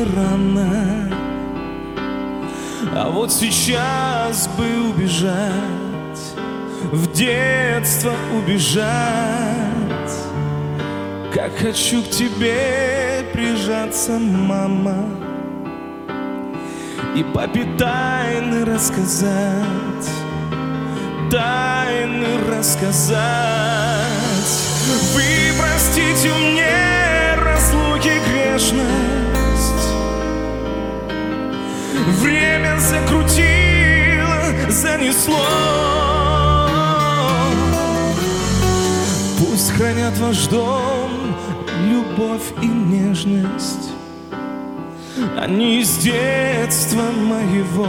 еще рано, а вот сейчас бы убежать, в детство убежать. Как хочу к тебе прижаться, мама, и папе тайны рассказать, тайны рассказать. Вы простите мне разлуки грешность, время закрутило, занесло. Пусть хранят ваш дом любовь и нежность, они из детства моего,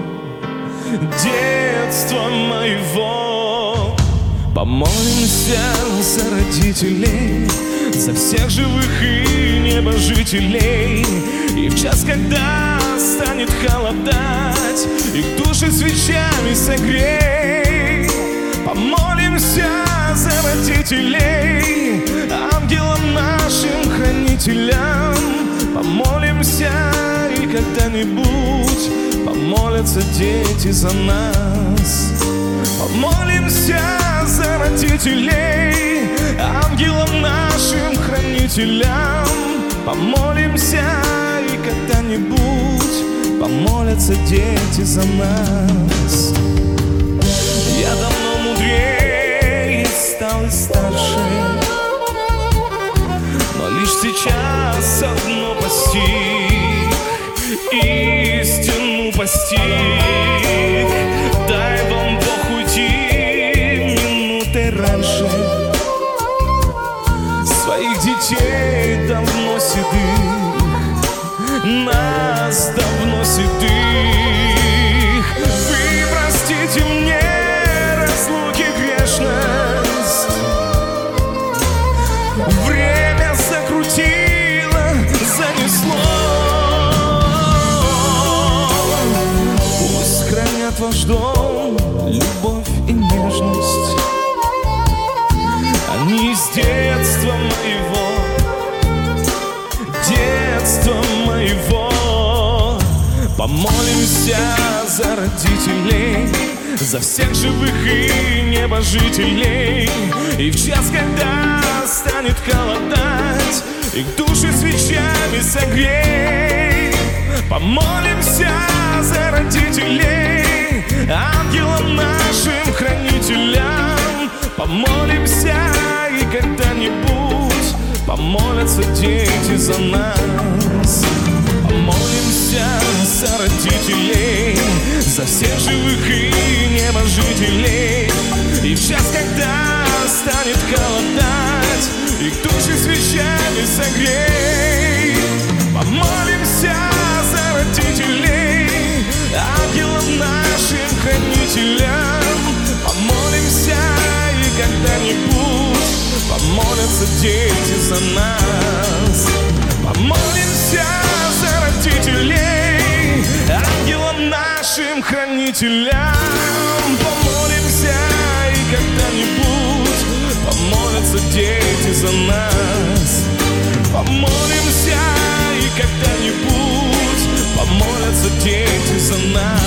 детства моего. Помолимся за родителей, за всех живых и небожителей. И в час, когда станет холодать, их души свечами согрей. Помолимся за родителей, ангелам нашим хранителям. Помолимся, и когда-нибудь помолятся дети за нас. Помолимся за родителей, ангелам нашим хранителям. Помолимся, и когда-нибудь помолятся дети за нас. Я давно мудрее стал и старше, но лишь сейчас одно постиг, истину постиг. Дай вам Бог уйти минутой раньше, своих детей давно седых, нас давно седых. Вы простите мне разлуки грешность, время закрутило, занесло. Пусть хранят ваш дом любовь и нежность, они из детства моего, детства моего. Помолимся за родителей, за всех живых и небожителей. И в час, когда станет холодать, их души свечами согрей. Помолимся за родителей, ангелам нашим хранителям. Помолимся, и когда-нибудь помолятся дети за нас. Помолимся за родителей, за всех живых и небожителей. И в час, когда станет холодать, их души свечами согрей. Помолимся за родителей, ангелам нашим хранителям. Помолимся, и когда-нибудь помолятся дети за нас. Помолимся за родителей, ангелам нашим хранителям. Помолимся, и когда-нибудь помолятся дети за нас. Помолимся, и когда-нибудь помолятся дети за нас.